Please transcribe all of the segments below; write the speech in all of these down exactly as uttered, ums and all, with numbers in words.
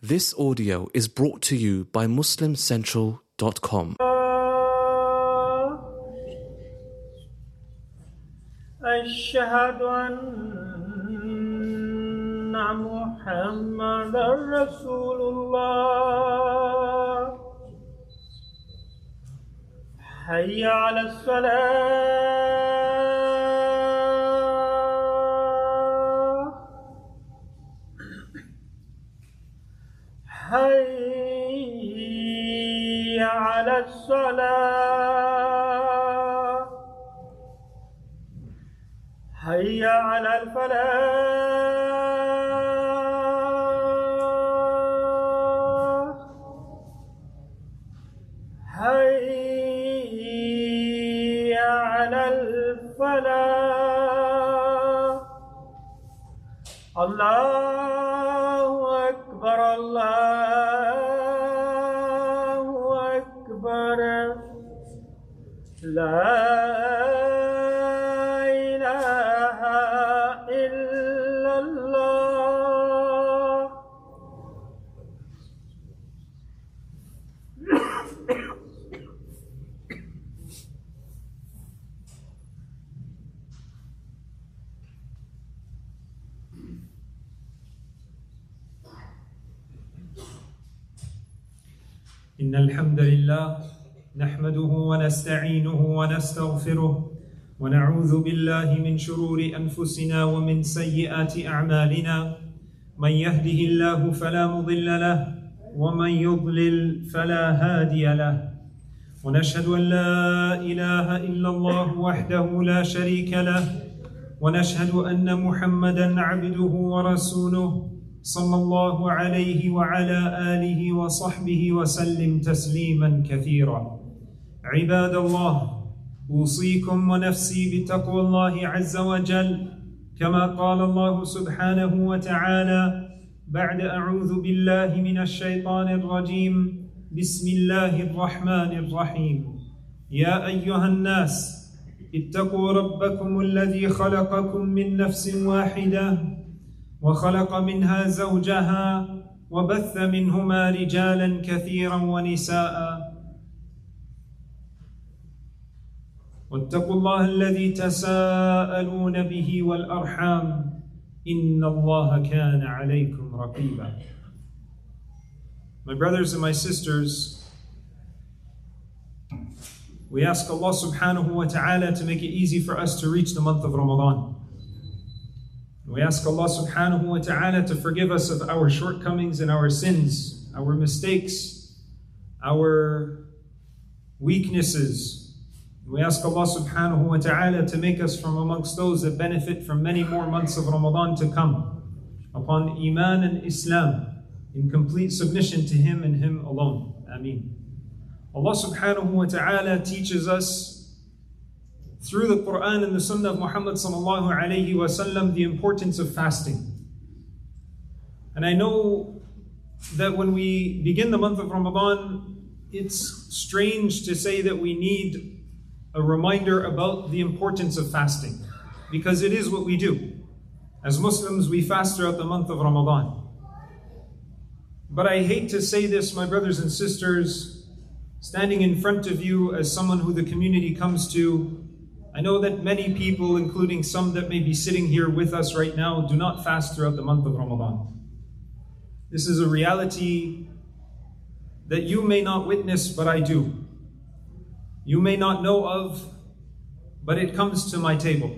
This audio is brought to you by Muslim Central dot com. أشهد أن محمدا رسول الله حي على الصلاة حي على الصلاة حي على الفلاح حي على الفلاح الله أكبر الله أكبر لا إن الحمد لله نحمده ونستعينه ونستغفره ونعوذ بالله من شرور أنفسنا ومن سيئات أعمالنا من يهده الله فلا مضل له ومن يضلل فلا هادي له ونشهد أن لا إله إلا الله وحده لا شريك له ونشهد أن محمدا عبده ورسوله صلى الله عليه وعلى آله وصحبه وسلم تسليما كثيرا. عباد الله، أوصيكم ونفسي بتقوى الله عز وجل كما قال الله سبحانه وتعالى بعد أعوذ بالله من الشيطان الرجيم بسم الله الرحمن الرحيم يا أيها الناس اتقوا ربكم الذي خلقكم من نفس واحدة وخلق منها زوجها وبث منهما رجالا كثيرا ونساء واتقوا الله الذي تساءلون به والأرحام إن الله كان عليكم رقيبا. My brothers and my sisters, we ask Allah subhanahu wa ta'ala to make it easy for us to reach the month of Ramadan. We ask Allah subhanahu wa ta'ala to forgive us of our shortcomings and our sins, our mistakes, our weaknesses. We ask Allah subhanahu wa ta'ala to make us from amongst those that benefit from many more months of Ramadan to come, upon Iman and Islam, in complete submission to Him and Him alone. Ameen. Allah subhanahu wa ta'ala teaches us through the Quran and the Sunnah of Muhammad sallallahu alayhi wa sallam the importance of fasting. And I know that when we begin the month of Ramadan, it's strange to say that we need a reminder about the importance of fasting, because it is what we do. As Muslims, we fast throughout the month of Ramadan. But I hate to say this, my brothers and sisters, standing in front of you as someone who the community comes to, I know that many people, including some that may be sitting here with us right now, do not fast throughout the month of Ramadan. This is a reality that you may not witness, but I do. You may not know of, but it comes to my table.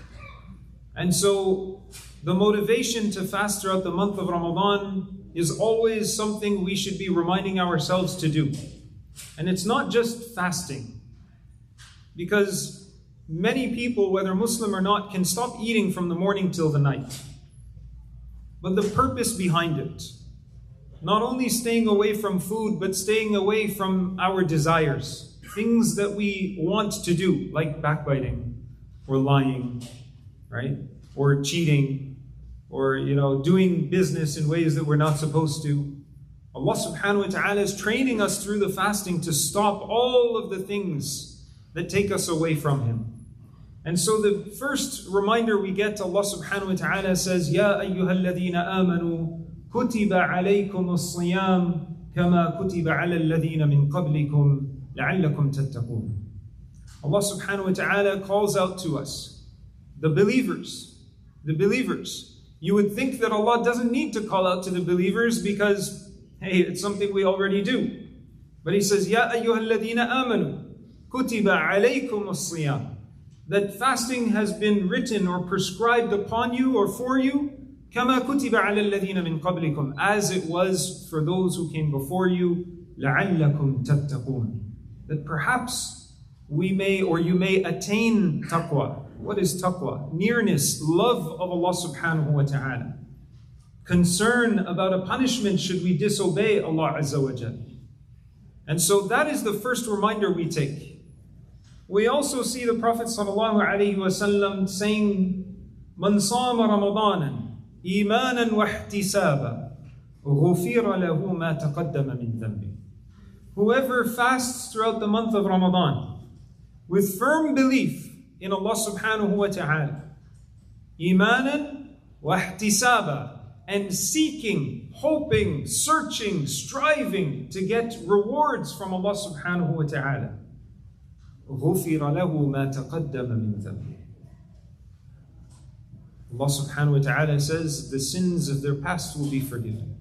And so the motivation to fast throughout the month of Ramadan is always something we should be reminding ourselves to do. And it's not just fasting, because many people, whether Muslim or not, can stop eating from the morning till the night. But the purpose behind it, not only staying away from food, but staying away from our desires, things that we want to do, like backbiting, or lying, right? Or cheating, or you know, doing business in ways that we're not supposed to. Allah subhanahu wa ta'ala is training us through the fasting to stop all of the things that take us away from Him. And so the first reminder we get, Allah subhanahu wa ta'ala says, Ya ayyuhalladhina amanu كُتِبَ عَلَيْكُمُ الصِّيَامُ كَمَا كُتِبَ عَلَى الَّذِينَ مِنْ قَبْلِكُمْ لَعَلَّكُمْ تَتَّقُونَ. Allah subhanahu wa ta'ala calls out to us, the believers, the believers. You would think that Allah doesn't need to call out to the believers because, hey, it's something we already do. But He says, يَا أَيُّهَا الَّذِينَ آمَنُوا كُتِبَ عَلَيْكُمُ الصِّيَامُ. That fasting has been written or prescribed upon you or for you, كَمَا كُتِبَ عَلَى الَّذِينَ مِنْ قَبْلِكُمْ, as it was for those who came before you, لَعَلَّكُمْ تَتَّقُونَ. That perhaps we may or you may attain taqwa. What is taqwa? Nearness, love of Allah subhanahu wa ta'ala. Concern about a punishment should we disobey Allah Azza wa Jal. And so that is the first reminder we take. We also see the Prophet sallallahu alaihi wasallam saying, "Man sama Ramadanan imanan wa ihtisaba, ghufira lahu ma taqaddama min dhanbi." Whoever fasts throughout the month of Ramadan with firm belief in Allah subhanahu wa ta'ala, imanan wa ihtisaba, and seeking, hoping, searching, striving to get rewards from Allah subhanahu wa ta'ala, غُفِرَ لَهُ مَا تَقَدَّمَ مِنْ ذَنْبِهِ. Allah subhanahu wa ta'ala says the sins of their past will be forgiven.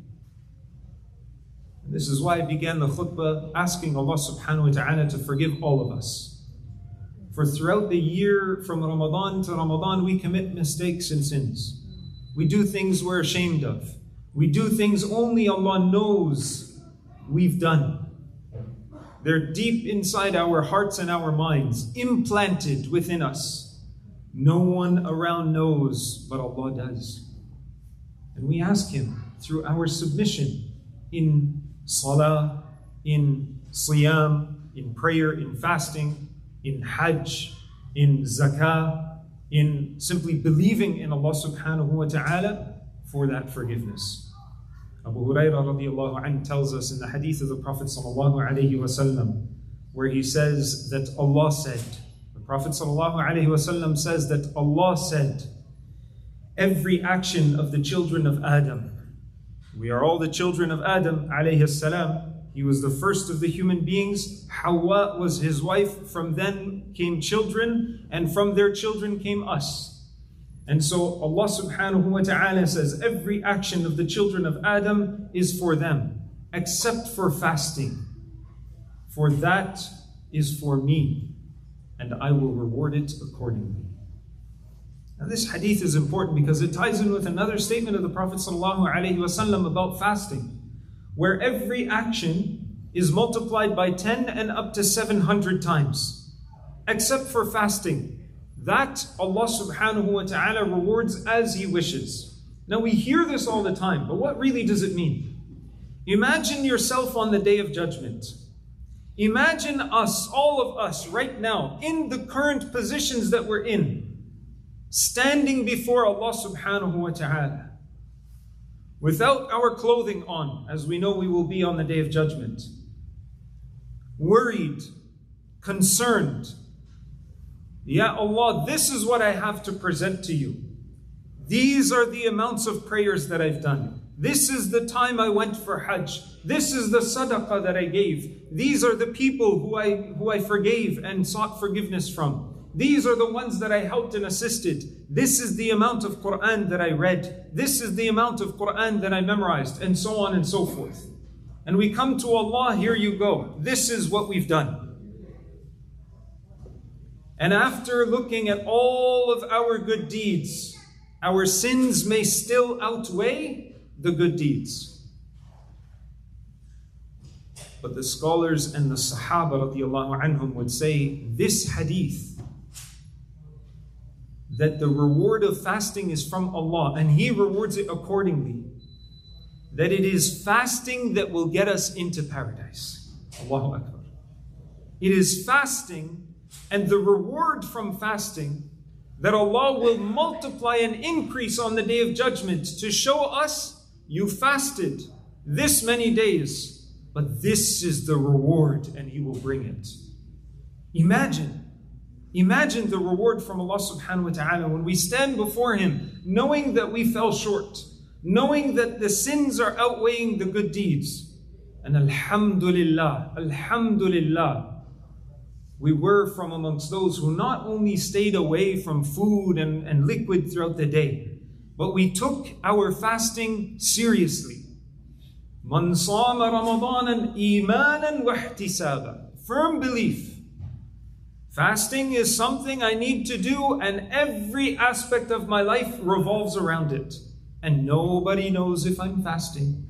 And this is why I began the khutbah asking Allah subhanahu wa ta'ala to forgive all of us. For throughout the year, from Ramadan to Ramadan, we commit mistakes and sins. We do things we're ashamed of. We do things only Allah knows we've done. They're deep inside our hearts and our minds, implanted within us. No one around knows, but Allah does. And we ask Him through our submission in salah, in siyam, in prayer, in fasting, in hajj, in zakah, in simply believing in Allah subhanahu wa ta'ala for that forgiveness. Abu Hurairah radiallahu anhu tells us in the hadith of the Prophet sallallahu alayhi wasallam, where he says that Allah said, the Prophet sallallahu alayhi wasallam says that Allah said, every action of the children of Adam, we are all the children of Adam alayhi salam. He was the first of the human beings. Hawa was his wife. From them came children, and from their children came us. And so Allah subhanahu wa ta'ala says, every action of the children of Adam is for them, except for fasting. For that is for me, and I will reward it accordingly. Now this hadith is important because it ties in with another statement of the Prophet sallallahu alaihi wasallam about fasting, where every action is multiplied by ten and up to seven hundred times, except for fasting. That Allah subhanahu wa ta'ala rewards as He wishes. Now we hear this all the time, but what really does it mean? Imagine yourself on the Day of Judgment. Imagine us, all of us right now, in the current positions that we're in, standing before Allah subhanahu wa ta'ala, without our clothing on, as we know we will be on the Day of Judgment, worried, concerned. Ya Allah, this is what I have to present to you. These are the amounts of prayers that I've done. This is the time I went for Hajj. This is the sadaqah that I gave. These are the people who I, who I forgave and sought forgiveness from. These are the ones that I helped and assisted. This is the amount of Quran that I read. This is the amount of Quran that I memorized, and so on and so forth. And we come to Allah, here you go. This is what we've done. And after looking at all of our good deeds, our sins may still outweigh the good deeds. But the scholars and the Sahaba radiallahu anhum would say, this hadith, that the reward of fasting is from Allah and He rewards it accordingly, that it is fasting that will get us into paradise. Allahu Akbar. It is fasting and the reward from fasting that Allah will multiply and increase on the Day of Judgment to show us, you fasted this many days, but this is the reward and He will bring it. Imagine. Imagine the reward from Allah subhanahu wa ta'ala when we stand before Him, knowing that we fell short, knowing that the sins are outweighing the good deeds. And alhamdulillah, alhamdulillah, we were from amongst those who not only stayed away from food and, and liquid throughout the day, but we took our fasting seriously. Man sama Ramadanan imanan wa ihtisaban. Firm belief. Fasting is something I need to do, and every aspect of my life revolves around it. And nobody knows if I'm fasting.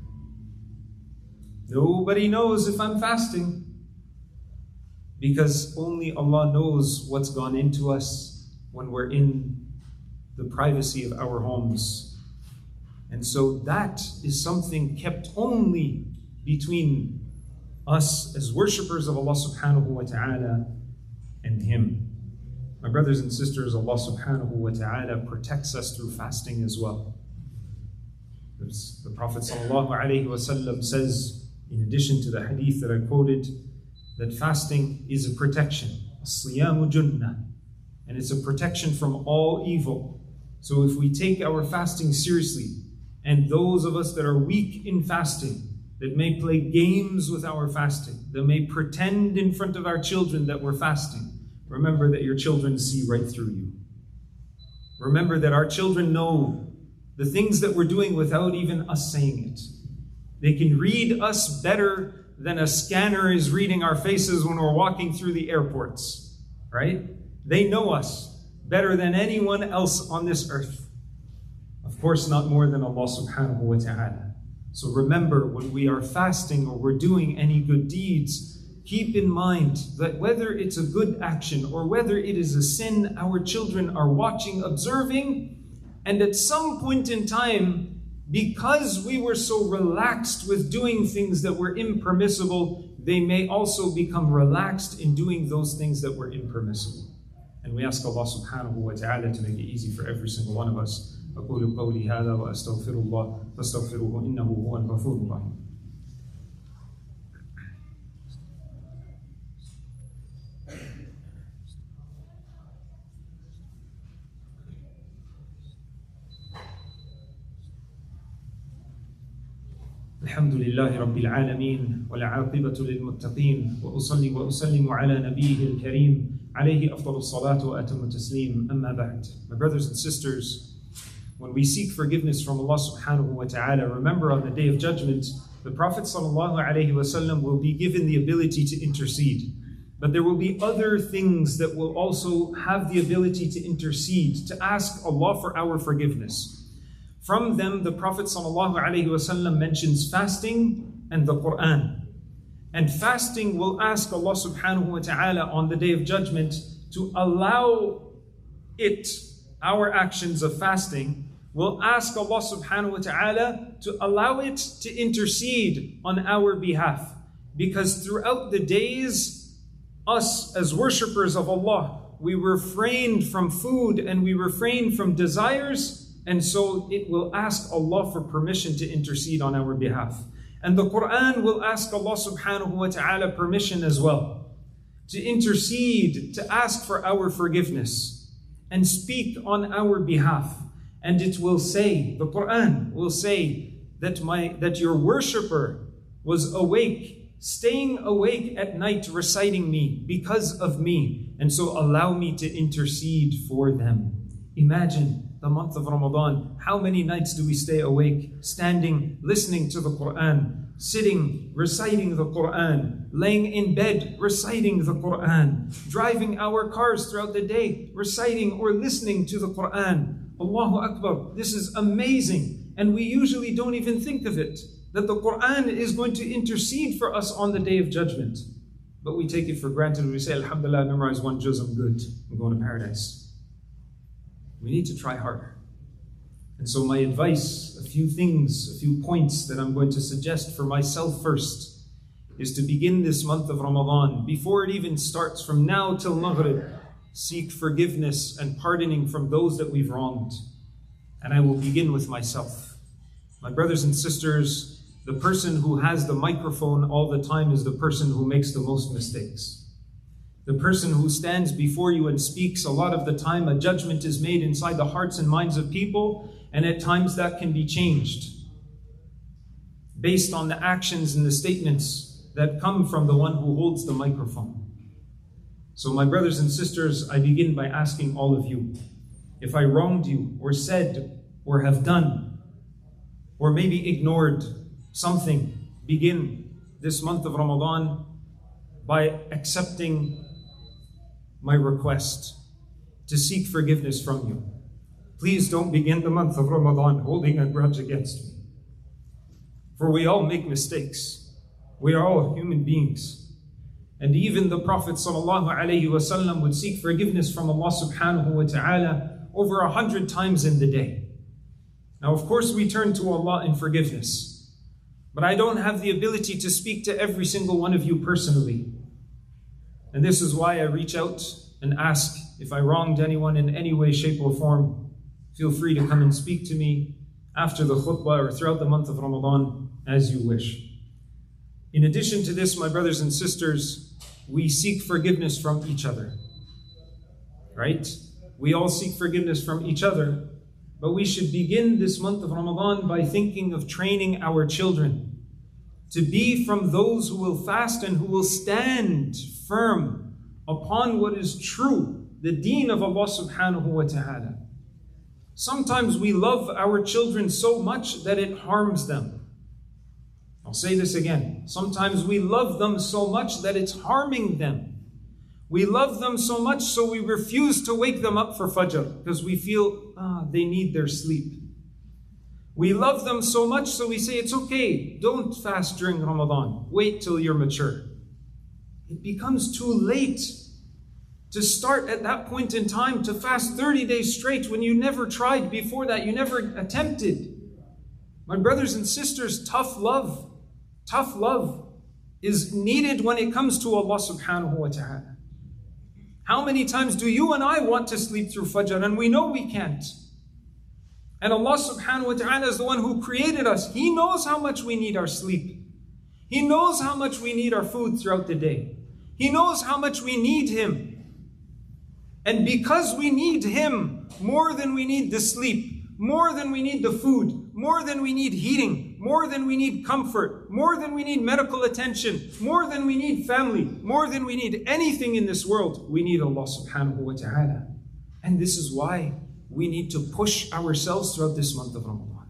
Nobody knows if I'm fasting. Because only Allah knows what's gone into us when we're in the privacy of our homes. And so that is something kept only between us as worshippers of Allah subhanahu wa ta'ala and Him. My brothers and sisters, Allah subhanahu wa ta'ala protects us through fasting as well. The Prophet sallallahu alayhi wa sallam says, in addition to the hadith that I quoted, that fasting is a protection. As-siyamu junnah. And it's a protection from all evil. So if we take our fasting seriously, and those of us that are weak in fasting, that may play games with our fasting, that may pretend in front of our children that we're fasting, remember that your children see right through you. Remember that our children know the things that we're doing without even us saying it. They can read us better than a scanner is reading our faces when we're walking through the airports, right? They know us better than anyone else on this earth. Of course, not more than Allah subhanahu wa ta'ala. So remember, when we are fasting or we're doing any good deeds, keep in mind that whether it's a good action or whether it is a sin, our children are watching, observing, and at some point in time, because we were so relaxed with doing things that were impermissible, they may also become relaxed in doing those things that were impermissible. And we ask Allah subhanahu wa ta'ala to make it easy for every single one of us. أقول قولي هذا وأستغفر الله فاستغفروه إنه هو الغفور الرحيم. الحمد لله رب العالمين والعاقبة للمتقين وأصلي وأسلم على نبيه الكريم عليه أفضل الصلاة وأتم التسليم أما بعد. My brothers and sisters, when we seek forgiveness from Allah subhanahu wa ta'ala, remember on the Day of Judgment, the Prophet sallallahu alayhi wa sallam will be given the ability to intercede. But there will be other things that will also have the ability to intercede, to ask Allah for our forgiveness. From them, the Prophet ﷺ mentions fasting and the Quran. And fasting will ask Allah subhanahu wa ta'ala on the Day of Judgment to allow it, our actions of fasting, will ask Allah subhanahu wa ta'ala to allow it to intercede on our behalf. Because throughout the days, us as worshippers of Allah, we refrained from food and we refrained from desires. And so it will ask Allah for permission to intercede on our behalf. And the Quran will ask Allah subhanahu wa ta'ala permission as well to intercede, to ask for our forgiveness and speak on our behalf. And it will say, the Quran will say that my that your worshipper was awake, staying awake at night reciting me because of me. And so allow me to intercede for them. Imagine the month of Ramadan, how many nights do we stay awake, standing, listening to the Quran, sitting, reciting the Quran, laying in bed, reciting the Quran, driving our cars throughout the day, reciting or listening to the Quran. Allahu Akbar, this is amazing. And we usually don't even think of it, that the Quran is going to intercede for us on the Day of Judgment. But we take it for granted. We say, Alhamdulillah, I memorized one juz, I'm good, I'm going to paradise. We need to try harder. And so my advice, a few things, a few points that I'm going to suggest for myself first, is to begin this month of Ramadan, before it even starts, from now till Maghrib, seek forgiveness and pardoning from those that we've wronged. And I will begin with myself. My brothers and sisters, the person who has the microphone all the time is the person who makes the most mistakes. The person who stands before you and speaks, a lot of the time a judgment is made inside the hearts and minds of people, And at times that can be changed based on the actions and the statements that come from the one who holds the microphone. So my brothers and sisters, I begin by asking all of you, if I wronged you or said or have done or maybe ignored something, begin this month of Ramadan by accepting my request to seek forgiveness from you. Please don't begin the month of Ramadan holding a grudge against me. For we all make mistakes. We are all human beings. And even the Prophet ﷺ would seek forgiveness from Allah subhanahu wa ta'ala over a hundred times in the day. Now, of course, we turn to Allah in forgiveness. But I don't have the ability to speak to every single one of you personally. And this is why I reach out and ask, if I wronged anyone in any way, shape, or form, feel free to come and speak to me after the khutbah or throughout the month of Ramadan as you wish. In addition to this, my brothers and sisters, we seek forgiveness from each other. Right? We all seek forgiveness from each other, but we should begin this month of Ramadan by thinking of training our children to be from those who will fast and who will stand firm upon what is true, the deen of Allah subhanahu wa ta'ala. Sometimes we love our children so much that it harms them. I'll say this again. Sometimes we love them so much that it's harming them. We love them so much so we refuse to wake them up for Fajr because we feel ah, they need their sleep. We love them so much so we say it's okay, don't fast during Ramadan. Wait till you're mature. It becomes too late to start at that point in time to fast thirty days straight when you never tried before that, you never attempted. My brothers and sisters, tough love, tough love is needed when it comes to Allah subhanahu wa ta'ala. How many times do you and I want to sleep through Fajr and we know we can't? And Allah subhanahu wa ta'ala is the one who created us. He knows how much we need our sleep. He knows how much we need our food throughout the day. He knows how much we need Him. And because we need Him more than we need the sleep, more than we need the food, more than we need heating, more than we need comfort, more than we need medical attention, more than we need family, more than we need anything in this world, we need Allah subhanahu wa ta'ala. And this is why we need to push ourselves throughout this month of Ramadan.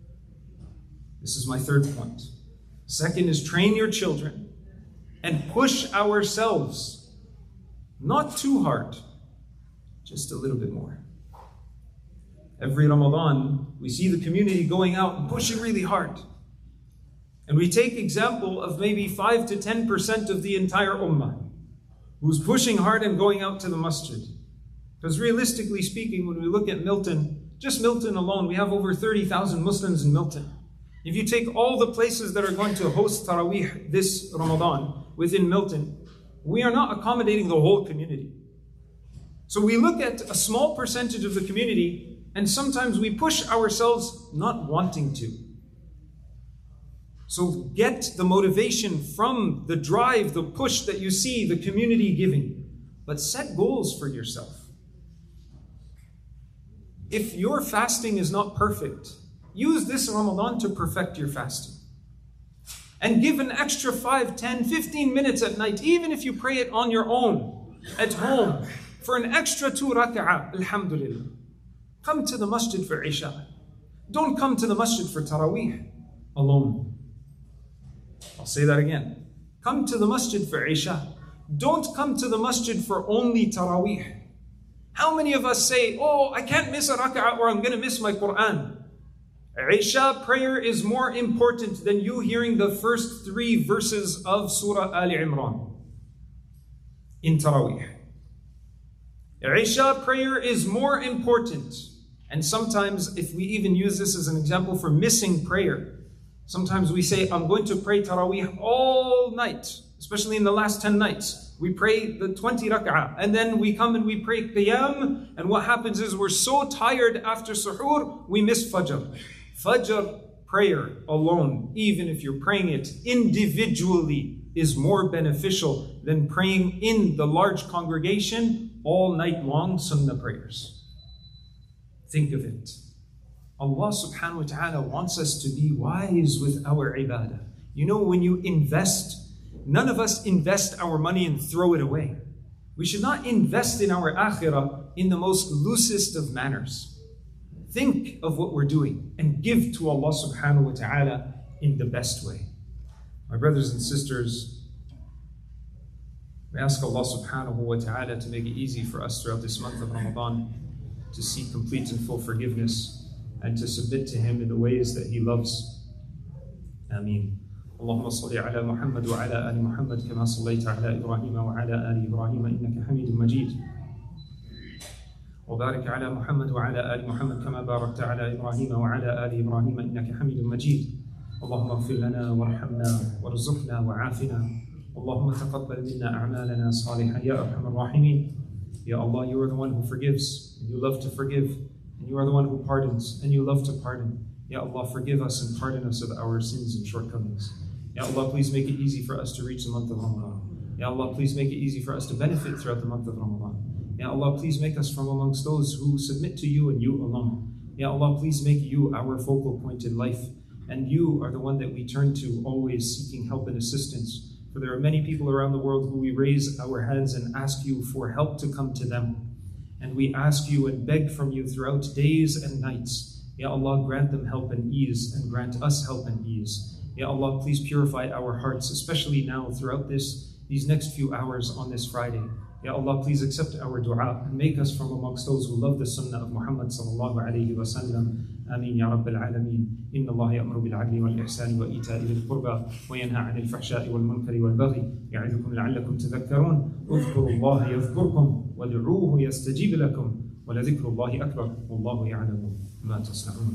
This is my third point. Second is train your children and push ourselves, not too hard, just a little bit more. Every Ramadan, we see the community going out and pushing really hard. And we take example of maybe five to ten percent of the entire ummah who's pushing hard and going out to the masjid. Because realistically speaking, when we look at Milton, just Milton alone, we have over thirty thousand Muslims in Milton. If you take all the places that are going to host Taraweeh this Ramadan within Milton, we are not accommodating the whole community. So we look at a small percentage of the community and sometimes we push ourselves not wanting to. So get the motivation from the drive, the push that you see the community giving, but set goals for yourself. If your fasting is not perfect, use this Ramadan to perfect your fasting. And give an extra five, ten, fifteen minutes at night, even if you pray it on your own, at home, for an extra two rak'ah, alhamdulillah. Come to the masjid for Isha. Don't come to the masjid for Taraweeh alone. I'll say that again. Come to the masjid for Isha. Don't come to the masjid for only Taraweeh. How many of us say, oh, I can't miss a rak'ah or I'm going to miss my Quran? Isha prayer is more important than you hearing the first three verses of Surah Ali Imran in Taraweeh. Isha prayer is more important. And sometimes, if we even use this as an example for missing prayer, sometimes we say, I'm going to pray Taraweeh all night, especially in the last ten nights. We pray the twenty rak'ah, and then we come and we pray Qiyam, and what happens is we're so tired after Suhoor, we miss Fajr. Fajr prayer alone, even if you're praying it individually, is more beneficial than praying in the large congregation all night long sunnah prayers. Think of it. Allah subhanahu wa ta'ala wants us to be wise with our ibadah. You know, when you invest, none of us invest our money and throw it away. We should not invest in our akhirah in the most loosest of manners. Think of what we're doing and give to Allah subhanahu wa ta'ala in the best way. My brothers and sisters, we ask Allah subhanahu wa ta'ala to make it easy for us throughout this month of Ramadan to seek complete and full forgiveness and to submit to Him in the ways that He loves. Ameen. اللهم صل على محمد وعلى آل محمد كما صليت على إبراهيم وعلى آل إبراهيم إنك حميد مجيد وبارك على محمد وعلى آل محمد كما باركت على إبراهيم وعلى آل إبراهيم إنك حميد مجيد اللهم اغفر لنا وارحمنا وارزقنا وعافنا اللهم تقبل منا أعمالنا صالحة يا أرحم الراحمين. Ya Allah, you are the one who forgives and you love to forgive, and you are the one who pardons and you love to pardon. Ya Allah, forgive us and pardon us of our sins and shortcomings. Ya Allah, please make it easy for us to reach the month of Ramadan. Ya Allah, please make it easy for us to benefit throughout the month of Ramadan. Ya Allah, please make us from amongst those who submit to you and you alone. Ya Allah, please make you our focal point in life, and you are the one that we turn to, always seeking help and assistance. For there are many people around the world who we raise our hands and ask you for help to come to them. And we ask you and beg from you throughout days and nights. Ya Allah, grant them help and ease, and grant us help and ease. Ya Allah, please purify our hearts, especially now throughout this, these next few hours on this Friday. Ya Allah, please accept our dua and make us from amongst those who love the sunnah of Muhammad sallallahu alayhi wa sallam. Ameen ya Rabbil Alameen. Inna Allah ya'muru bil 'adli wal ihsani wa ita'i dhil qurba wa yanha 'anil fahsha'i wal munkari wal baghi ya'idukum la'allakum tadhakkarun. Udhkuru Allah yadhkurkum wad'uuhu yastajib lakum wa la dhikru Allahi akbar wallahu ya'lamu ma tasna'un.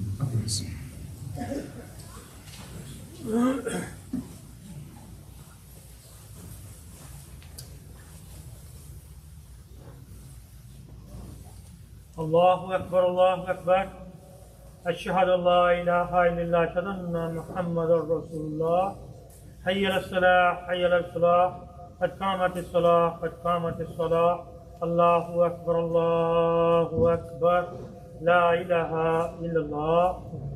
Allahu Akbar, Allahu Akbar. Ashhadu an la ilaha illallah, ashhadu anna Muhammadar Rasulullah. Hayya al-salah, hayya al-salah. Qad qamatis salah, qad qamatis salah. Allahu Akbar, Allahu Akbar. La ilaha illallah.